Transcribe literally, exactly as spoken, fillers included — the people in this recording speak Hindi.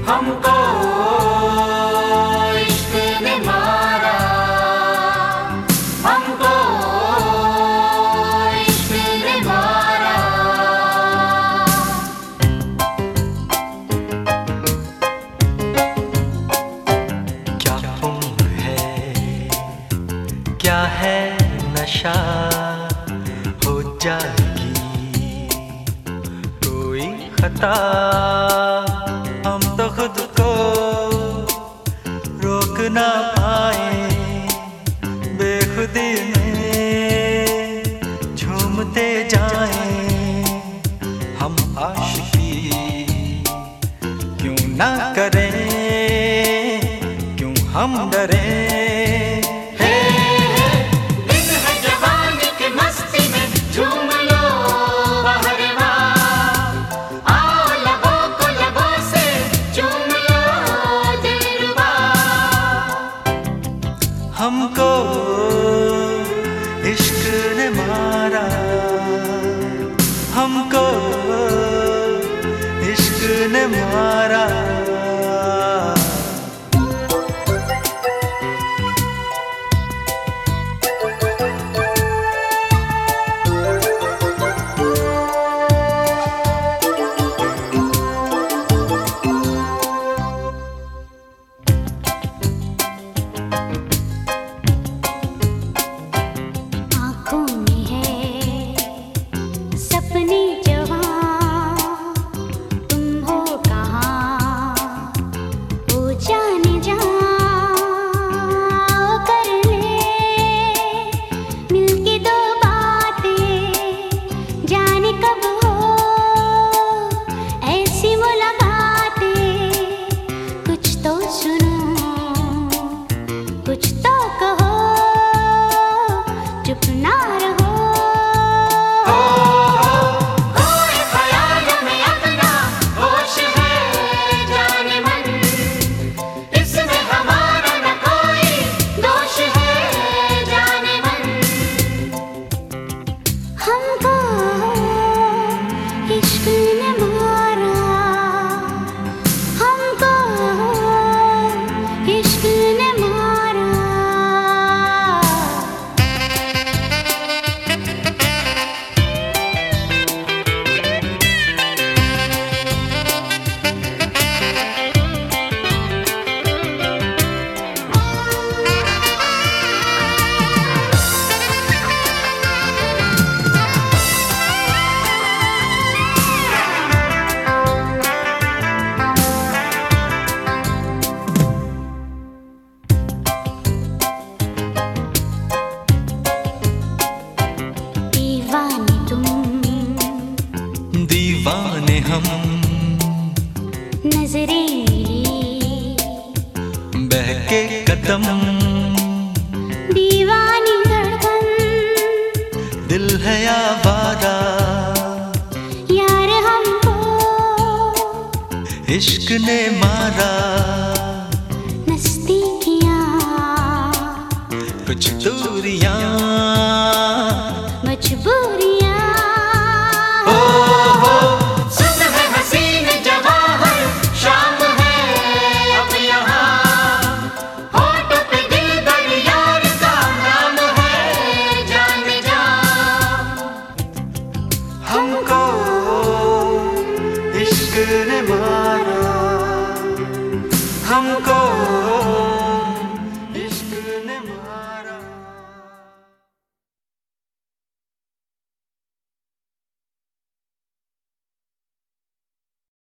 हमको इश्क ने मारा, हमको इश्क ने मारा। क्या उम्र है, क्या है नशा, हो जाएगी कोई खता। हम तो खुद को रोक ना पाए, बेखुदी में झूमते जाएं। हम आशिकी क्यों ना करें, क्यों हम डरें। हमको इश्क ने मारा, हमको इश्क ने मारा। कुछ तो कहो, चुप ना रहो। कोई ख्याल में अपना होश है जाने मन, इसमें हमारा न कोई दोष है जाने मन। हमको इश्क ने मारा, हमको इश्क ने मारा। दीवाने हम, नजरें बहके कदम, दीवानी धड़कन, दिल है आवारा। यार हमको इश्क ने मारा, नज़दीकियाँ कुछ दूरियां, मजबूरियाँ। हमको इश्क ने मारा, हमको